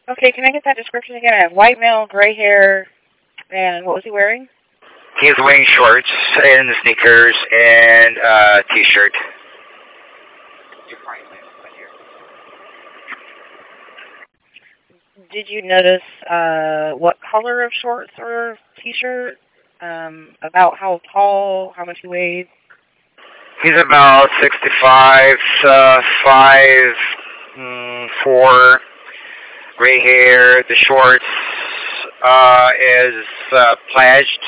Okay, can I get that description again? I have white male, gray hair, and what was he wearing? He's wearing shorts and sneakers and t-shirt. Did you notice what color of shorts or t-shirt? About how tall, how much he weighed? He's about 65, 4, gray hair. The shorts is pledged,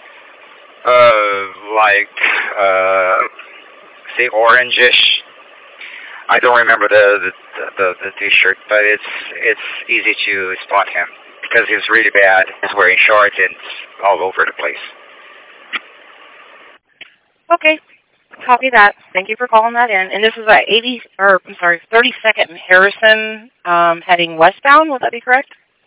say orangish. I don't remember the t-shirt, but it's easy to spot him because he's really bad. He's wearing shorts and it's all over the place. Okay, copy that. Thank you for calling that in. And this is at 32nd and Harrison, heading westbound. Would that be correct?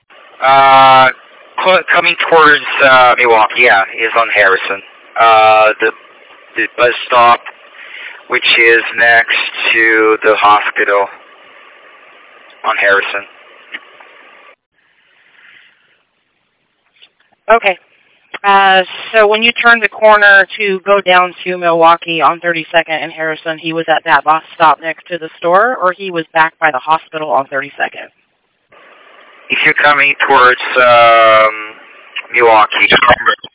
Coming towards Milwaukee. Yeah, he's on Harrison. The bus stop, which is next to the hospital on Harrison. Okay. So when you turned the corner to go down to Milwaukee on 32nd and Harrison, he was at that bus stop next to the store, or he was back by the hospital on 32nd? If you're coming towards Milwaukee,